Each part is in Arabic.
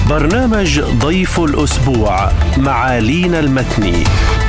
برنامج ضيف الأسبوع مع لينا المتني.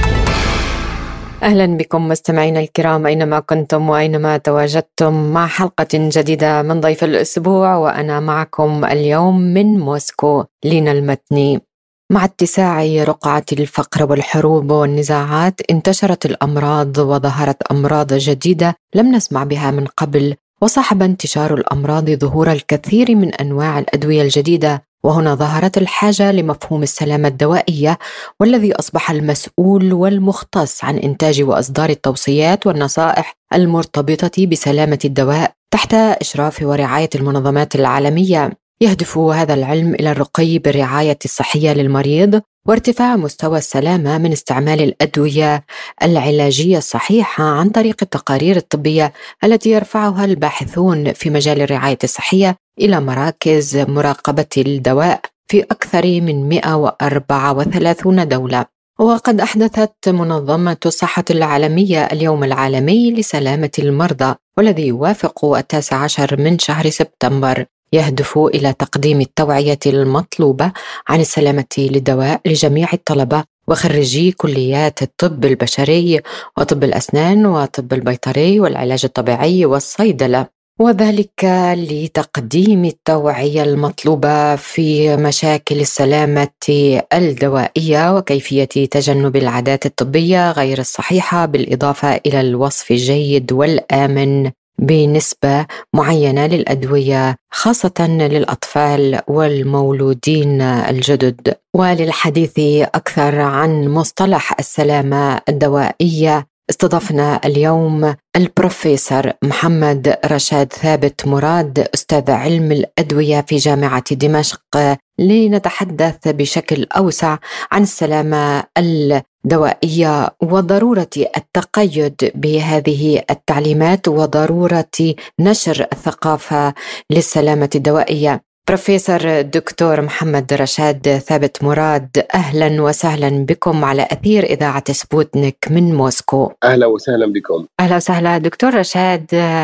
أهلا بكم مستمعينا الكرام أينما كنتم وأينما تواجدتم مع حلقة جديدة من ضيف الأسبوع، وأنا معكم اليوم من موسكو لينا المتني. مع اتساع رقعة الفقر والحروب والنزاعات انتشرت الأمراض وظهرت أمراض جديدة لم نسمع بها من قبل، وصاحب انتشار الأمراض ظهور الكثير من أنواع الأدوية الجديدة. وهنا ظهرت الحاجة لمفهوم السلامة الدوائية، والذي أصبح المسؤول والمختص عن إنتاج وإصدار التوصيات والنصائح المرتبطة بسلامة الدواء تحت إشراف ورعاية المنظمات العالمية. يهدف هذا العلم إلى الرقي بالرعاية الصحية للمريض وارتفاع مستوى السلامة من استعمال الأدوية العلاجية الصحيحة عن طريق التقارير الطبية التي يرفعها الباحثون في مجال الرعاية الصحية إلى مراكز مراقبة الدواء في أكثر من 134 دولة. وقد أحدثت منظمة الصحة العالمية اليوم العالمي لسلامة المرضى، والذي يوافق 19 من شهر سبتمبر، يهدف إلى تقديم التوعية المطلوبة عن السلامة للدواء لجميع الطلبة وخريجي كليات الطب البشري وطب الأسنان وطب البيطري والعلاج الطبيعي والصيدلة، وذلك لتقديم التوعية المطلوبة في مشاكل السلامة الدوائية وكيفية تجنب العادات الطبية غير الصحيحة، بالإضافة إلى الوصف الجيد والآمن بنسبة معينة للأدوية خاصة للأطفال والمولودين الجدد. وللحديث أكثر عن مصطلح السلامة الدوائية استضفنا اليوم البروفيسور محمد رشاد ثابت مراد، أستاذ علم الأدوية في جامعة دمشق، لنتحدث بشكل أوسع عن السلامة الدوائية وضرورة التقيد بهذه التعليمات وضرورة نشر الثقافة للسلامة الدوائية. بروفيسور دكتور محمد رشاد ثابت مراد، أهلا وسهلا بكم على أثير إذاعة سبوتنيك من موسكو. أهلا وسهلا بكم. أهلا وسهلا دكتور رشاد.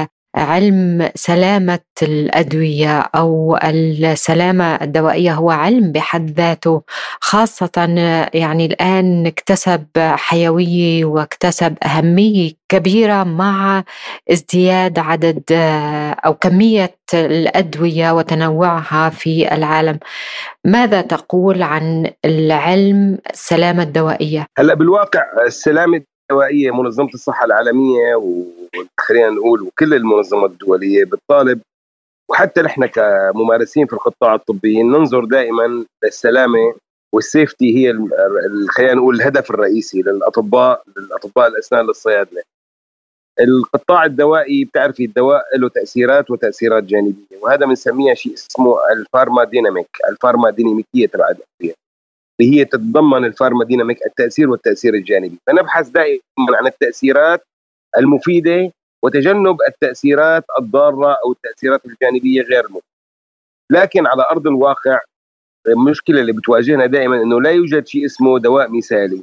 علم سلامة الأدوية أو السلامة الدوائية هو علم بحد ذاته، خاصة يعني الآن اكتسب حيوية واكتسب أهمية كبيرة مع ازدياد عدد أو كمية الأدوية وتنوعها في العالم. ماذا تقول عن العلم السلامة الدوائية؟ هلأ بالواقع السلامة الدوائية منظمة الصحة العالمية وخلينا نقول وكل المنظمات الدولية بالطالب، وحتى نحن كممارسين في القطاع الطبي ننظر دائما للسلامة والسيفتي هي خلينا نقول الهدف الرئيسي للأطباء الأسنان للصيادلة. القطاع الدوائي بتعرفي الدواء له تأثيرات وتأثيرات جانبية، وهذا بنسميها شيء اسمه الفارما ديناميكية تبع الأدوية، اللي هي تتضمن الفارما ديناميك التأثير والتأثير الجانبي. فنبحث دائما عن التأثيرات المفيدة وتجنب التأثيرات الضارة أو التأثيرات الجانبية غير المفيدة. لكن على أرض الواقع المشكلة اللي بتواجهنا دائما أنه لا يوجد شيء اسمه دواء مثالي،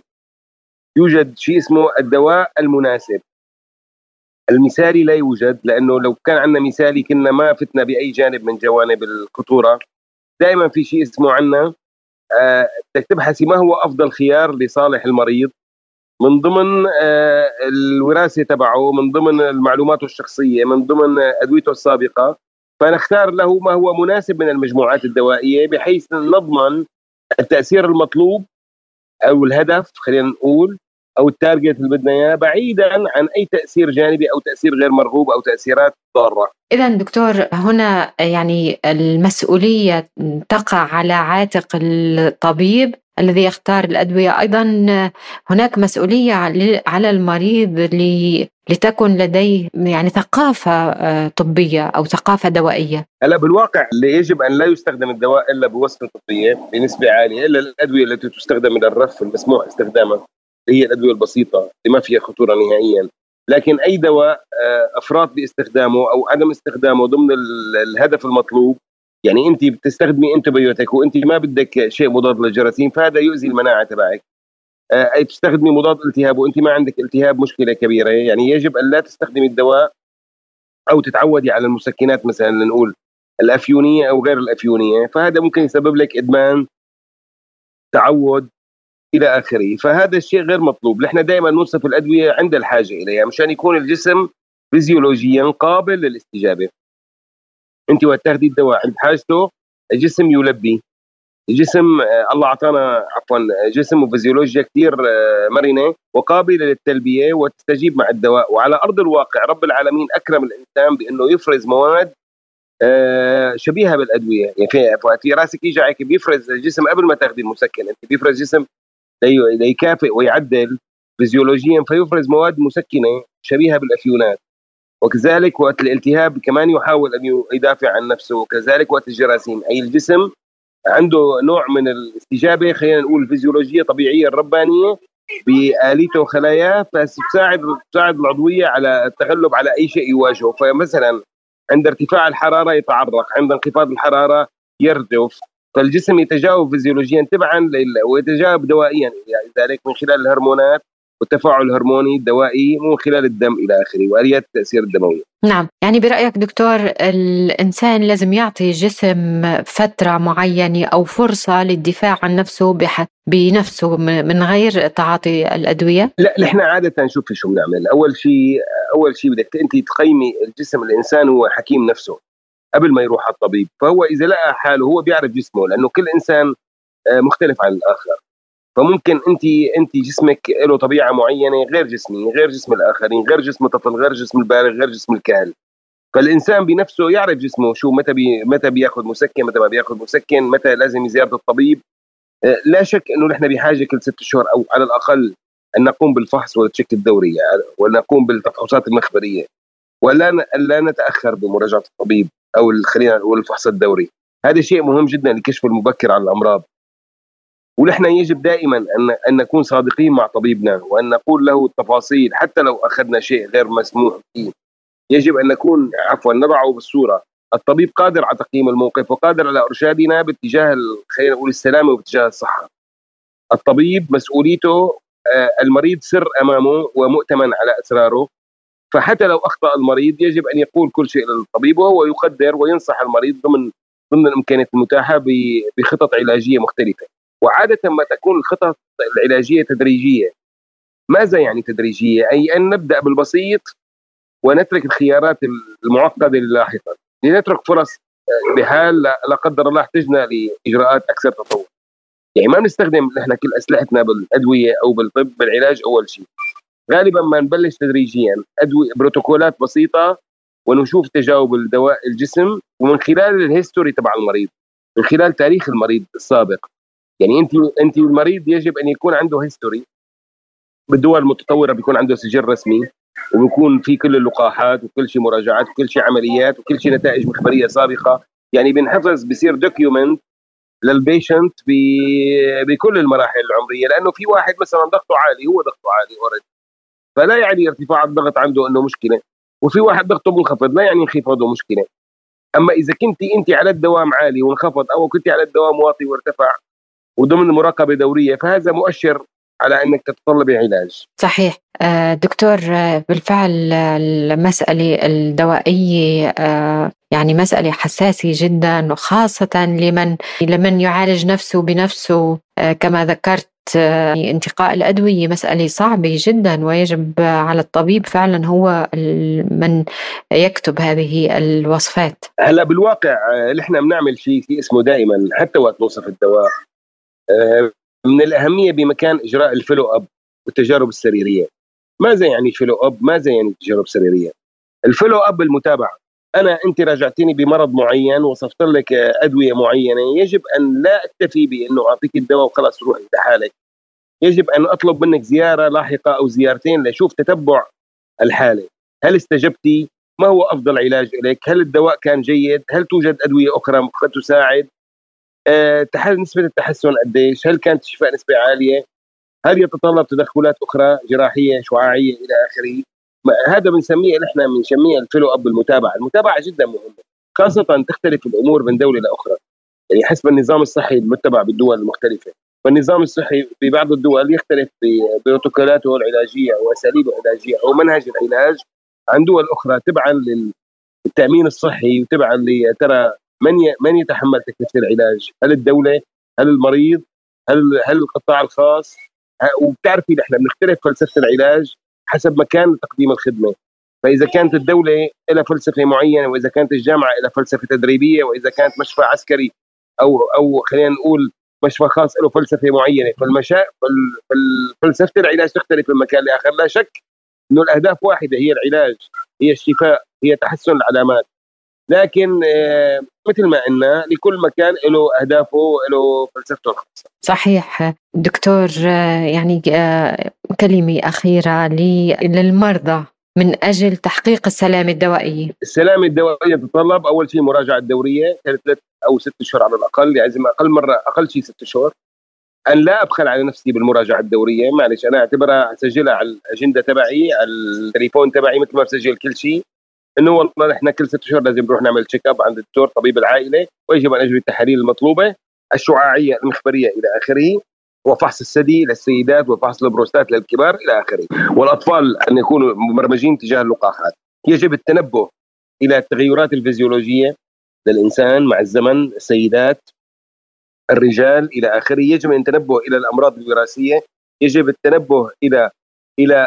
يوجد شيء اسمه الدواء المناسب. المثالي لا يوجد، لأنه لو كان عندنا مثالي كنا ما فتنا بأي جانب من جوانب الخطورة. دائما في شيء اسمه عنا بدك تبحثي ما هو أفضل خيار لصالح المريض من ضمن الوراثة تبعه، من ضمن المعلومات الشخصية، من ضمن أدويته السابقة، فنختار له ما هو مناسب من المجموعات الدوائية بحيث نضمن التأثير المطلوب أو الهدف خلينا نقول أو التارجت اللي بدنا إياه، بعيدا عن أي تأثير جانبي أو تأثير غير مرغوب أو تأثيرات ضارة. إذن دكتور، هنا يعني المسؤولية تقع على عاتق الطبيب الذي يختار الأدوية. أيضا هناك مسؤولية على المريض لتكن لديه يعني ثقافة طبية أو ثقافة دوائية. هلا بالواقع اللي يجب أن لا يستخدم الدواء إلا بوصفة طبية بنسبة عالية، إلا الأدوية التي تستخدم من الرف المسموح استخدامها، هي الأدوية البسيطة اللي ما فيها خطورة نهائيا. لكن أي دواء أفراط باستخدامه أو عدم استخدامه ضمن الهدف المطلوب، يعني أنت بتستخدمي أنتيبيوتيك وأنت ما بدك شيء مضاد للجراثيم فهذا يؤذي المناعة تبعك. أي بتستخدمي مضاد التهاب وأنت ما عندك التهاب، مشكلة كبيرة. يعني يجب أن لا تستخدمي الدواء أو تتعودي على المسكنات مثلا نقول الأفيونية أو غير الأفيونية، فهذا ممكن يسبب لك إدمان، تعود إلى آخره. فهذا الشيء غير مطلوب. نحن دائما نوصف الأدوية عند الحاجة إليها مشان يكون الجسم فيزيولوجيا قابل للاستجابة. أنت وقت تاخذي الدواء عند حاجته الجسم يلبي. الجسم الله أعطانا جسم وفيزيولوجيا كثير مرنة وقابلة للتلبية وتستجيب مع الدواء. وعلى أرض الواقع رب العالمين أكرم الإنسان بأنه يفرز مواد شبيهة بالأدوية. يعني في راسك يجعك بيفرز الجسم قبل ما تاخذي المسكن، أنت بيفرز جسم ليكافئ ويعدل فيزيولوجيا، فيفرز مواد مسكنة شبيهة بالأفيونات. وكذلك وقت الالتهاب كمان يحاول أن يدافع عن نفسه، وكذلك وقت الجراثيم. أي الجسم عنده نوع من الاستجابة، خلينا نقول فيزيولوجية طبيعية الربانية بآليته وخلاياه، تساعد العضوية على التغلب على أي شيء يواجهه. فمثلا عند ارتفاع الحرارة يتعرق، عند انخفاض الحرارة يرجف، فالجسم يتجاوب فيزيولوجيا تبعا ويتجاوب دوائيا ذلك من خلال الهرمونات والتفاعل الهرموني الدوائي من خلال الدم إلى آخره وآليات التأثير الدموية. نعم، يعني برأيك دكتور الإنسان لازم يعطي جسم فترة معينة أو فرصة للدفاع عن نفسه بنفسه من غير تعاطي الأدوية؟ لا، نحن عادة نشوف شو بنعمل. أول شيء بدك أنت تقيمي الجسم. الإنسان هو حكيم نفسه قبل ما يروح على الطبيب. فهو إذا لقى حاله هو بيعرف جسمه، لأنه كل إنسان مختلف عن الآخر. فممكن انت جسمك له طبيعه معينه غير جسمي، غير جسم الاخرين، غير جسم الطفل، غير جسم البالغ، غير جسم الكاهل. فالانسان بنفسه يعرف جسمه شو متى بياخذ مسكن، متى ما بياخذ مسكن، متى لازم زياره الطبيب. لا شك انه نحن بحاجه كل 6 شهور او على الاقل ان نقوم بالفحص والتشيك الدوري، ونقوم بالتفحوصات المخبريه، ولا نتاخر بمراجعه الطبيب او خلينا نقول الفحص الدوري. هذا شيء مهم جدا للكشف المبكر عن الامراض. ونحن يجب دائما أن نكون صادقين مع طبيبنا وأن نقول له التفاصيل حتى لو أخذنا شيء غير مسموح فيه. يجب أن نكون نضعه بالصورة. الطبيب قادر على تقييم الموقف وقادر على إرشادنا باتجاه خلينا نقول السلامة وباتجاه الصحة. الطبيب مسؤوليته المريض سر أمامه ومؤتمن على أسراره. فحتى لو أخطأ المريض يجب أن يقول كل شيء للطبيب، وهو يقدر وينصح المريض ضمن الإمكانيات المتاحة بخطط علاجية مختلفة. وعادة ما تكون الخطط العلاجية تدريجية. ماذا يعني تدريجية؟ أي أن نبدأ بالبسيط ونترك الخيارات المعقدة لاحقا، لنترك فرص بحال لا قدر الله احتجنا لإجراءات أكثر تطور. يعني ما بنستخدم نحن كل أسلحتنا بالأدوية أو بالطب بالعلاج أول شيء. غالبا ما نبلش تدريجيا أدوية بروتوكولات بسيطة ونشوف تجاوب الدواء الجسم، ومن خلال الهيستوري تبع المريض، من خلال تاريخ المريض السابق. يعني انت المريض يجب ان يكون عنده هيستوري. بالدول المتطوره بيكون عنده سجل رسمي، وبيكون في كل اللقاحات وكل شيء مراجعات وكل شيء عمليات وكل شيء نتائج مخبريه سابقه. يعني بنحفظ بصير دوكيومنت للبيشنت بكل المراحل العمريه. لانه في واحد مثلا ضغطه عالي، هو ضغطه عالي اوريدي، فلا يعني ارتفاع الضغط عنده انه مشكله. وفي واحد ضغطه منخفض، لا يعني انخفاضه مشكله. اما اذا انت على الدوام عالي وانخفض، او كنت على الدوام واطي وارتفع وضمن مراقبة دورية، فهذا مؤشر على أنك تتطلبي علاج. صحيح دكتور، بالفعل المسألة الدوائية يعني مسألة حساسة جدا، وخاصة لمن يعالج نفسه بنفسه. كما ذكرت انتقاء الأدوية مسألة صعبة جدا، ويجب على الطبيب فعلا هو من يكتب هذه الوصفات. هلا بالواقع نحن بنعمل شيء اسمه دائما حتى وقت نوصف الدواء من الأهمية بمكان إجراء الفولو أب والتجارب السريرية. ماذا يعني الفولو أب؟ ماذا يعني التجارب السريرية؟ الفولو أب المتابعة. أنت راجعتني بمرض معين، وصفت لك أدوية معينة، يجب أن لا أكتفي بأنه أعطيك الدواء وخلاص روح لحالك. يجب أن أطلب منك زيارة لاحقة أو زيارتين لشوف تتبع الحالة. هل استجبتي؟ ما هو أفضل علاج لك؟ هل الدواء كان جيد؟ هل توجد أدوية أخرى قد تساعد؟ نسبة التحسن قديش؟ هل كانت الشفاء نسبة عالية؟ هل يتطلب تدخلات أخرى جراحية شعاعية إلى آخره؟ هذا بنسميه الفولو أب المتابعة جدا مهمة. خاصة تختلف الأمور من دولة لأخرى، يعني حسب النظام الصحي المتبع بالدول المختلفة. فالنظام الصحي في بعض الدول يختلف ببروتوكولاته العلاجية وأساليبه العلاجية أو منهج العلاج عن دول أخرى، تبعا للتأمين الصحي وتبعا لترى من يتحمل تكلفة العلاج؟ هل الدولة؟ هل المريض؟ هل القطاع الخاص؟ وبتعرفي نحن بنختلف فلسفة العلاج حسب مكان تقديم الخدمة. فإذا كانت الدولة لها فلسفة معينة، وإذا كانت الجامعة لها فلسفة تدريبية، وإذا كانت مشفى عسكري أو خلينا نقول مشفى خاص له فلسفة معينة، فلسفة العلاج تختلف من مكان لآخر. لا شك إنه الأهداف واحدة، هي العلاج، هي الشفاء، هي تحسن العلامات. لكن مثل ما قلنا لكل مكان له أهدافه وله فلسفته الخاصة. صحيح دكتور، يعني كلمة أخيرة للمرضى من أجل تحقيق السلامة الدوائية. السلامة الدوائية تتطلب أول شيء مراجعة دورية، كانت 3 أو 6 أشهر على الأقل، يعني أقل مرة أقل شيء 6 أشهر. أن لا أبخل على نفسي بالمراجعة الدورية، معلش أنا أعتبرها أسجلها على الأجندة تبعي، على التليفون تبعي، مثل ما بسجل كل شيء، إنه والله نحن كل 6 أشهر لازم نروح نعمل تشيك اب عند الدكتور طبيب العائلة، ويجب أن أجري التحاليل المطلوبة الشعاعية المخبرية إلى آخره، وفحص الثدي للسيدات، وفحص البروستات للكبار إلى آخره. والأطفال أن يكونوا مبرمجين تجاه اللقاحات. يجب التنبه إلى التغيرات الفيزيولوجية للإنسان مع الزمن، السيدات، الرجال إلى آخره. يجب أن التنبه إلى الأمراض الوراثية، يجب التنبه إلى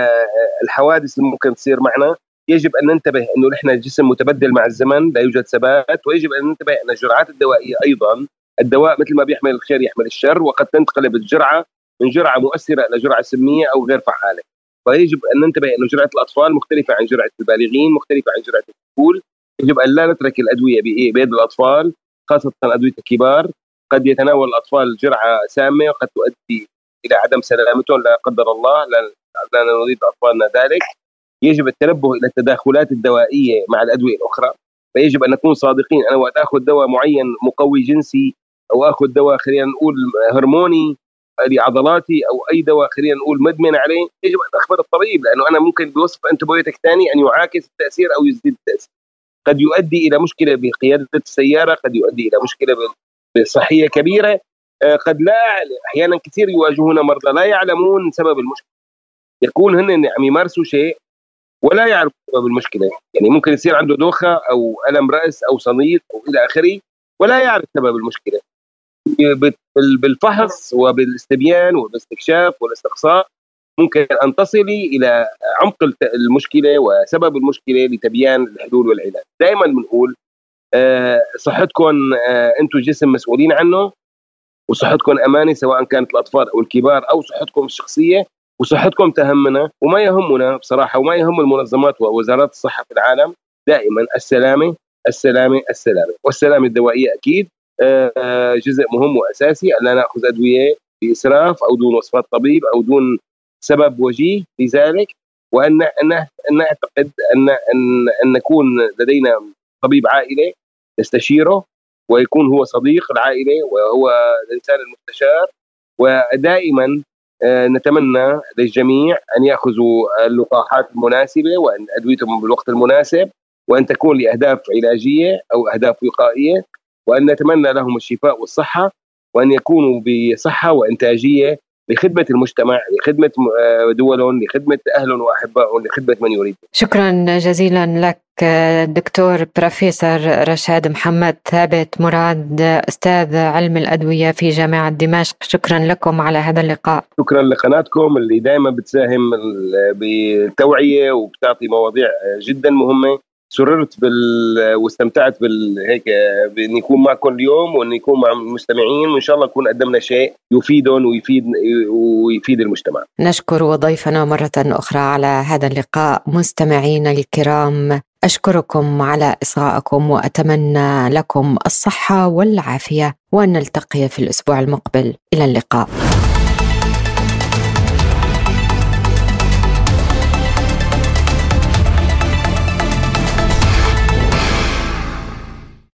الحوادث اللي ممكن تصير معنا. يجب أن ننتبه أنه نحن الجسم متبدل مع الزمن، لا يوجد ثبات. ويجب أن ننتبه أن الجرعات الدوائية أيضا، الدواء مثل ما بيحمل الخير يحمل الشر، وقد تنتقلب الجرعة من جرعة مؤثرة إلى جرعة سمية أو غير فعالة. فيجب أن ننتبه أن جرعة الأطفال مختلفة عن جرعة البالغين، مختلفة عن جرعة الكهول. يجب أن لا نترك الأدوية بيد الأطفال، خاصة أدوية الكبار. قد يتناول الأطفال جرعة سامة وقد تؤدي إلى عدم سلامتهم لا قدر الله، لا نريد أطفالنا ذلك. يجب التنبه إلى التداخلات الدوائية مع الأدوية الأخرى. فيجب أن نكون صادقين. أنا وقت أخذ دواء معين مقوي جنسي، أو أخذ دواء خلينا نقول هرموني لعضلاتي، أو أي دواء خلينا نقول مدمن عليه، يجب أن أخبر الطبيب، لأنه أنا ممكن بوصف أنتبيوتيك ثاني أن يعاكس التأثير أو يزيد التأثير. قد يؤدي إلى مشكلة بقيادة السيارة، قد يؤدي إلى مشكلة صحية كبيرة. قد لا، أحيانا كثير يواجهون مرضى لا يعلمون سبب المشكلة، يكون هن عم يمارسوا شيء ولا يعرف سبب المشكلة. يعني ممكن يصير عنده دوخة أو ألم رأس أو صديد أو إلى آخره ولا يعرف سبب المشكلة. بالفحص وبالاستبيان والاستكشاف والاستقصاء ممكن أن تصلي إلى عمق المشكلة وسبب المشكلة لتبيان الحلول والعلاج. دائما بنقول صحتكم أنتم جسم مسؤولين عنه، وصحتكم أمانة، سواء كانت الأطفال أو الكبار أو صحتكم الشخصية. وصحتكم تهمنا، وما يهمنا بصراحة وما يهم المنظمات ووزارات الصحة في العالم دائما السلامة السلامة السلامة. والسلامة الدوائية أكيد جزء مهم وأساسي، أن لا نأخذ أدوية بإسراف أو دون وصفات طبيب أو دون سبب وجيه لذلك. وأن نعتقد أن نكون لدينا طبيب عائلة نستشيره، ويكون هو صديق العائلة وهو الإنسان المستشار. ودائما نتمنى للجميع أن يأخذوا اللقاحات المناسبة وأن أدويتهم بالوقت المناسب، وأن تكون لأهداف علاجية أو أهداف وقائية، وأن نتمنى لهم الشفاء والصحة، وأن يكونوا بصحة وإنتاجية لخدمة المجتمع، لخدمة دولهم، لخدمة أهلهم وأحبائهم، لخدمة من يريد. شكرا جزيلا لك دكتور بروفيسور رشاد محمد ثابت مراد، أستاذ علم الأدوية في جامعة دمشق. شكرا لكم على هذا اللقاء. شكرا لقناتكم اللي دائما بتساهم بالتوعية وبتعطي مواضيع جدا مهمة. سررت واستمتعت هيك بأن يكون معكم اليوم وأن يكون مع المستمعين، وإن شاء الله نكون قدمنا شيء يفيدهم ويفيد المجتمع. نشكر ضيفنا مرة أخرى على هذا اللقاء. مستمعينا الكرام، أشكركم على إصغائكم وأتمنى لكم الصحة والعافية، وأن نلتقي في الأسبوع المقبل. إلى اللقاء.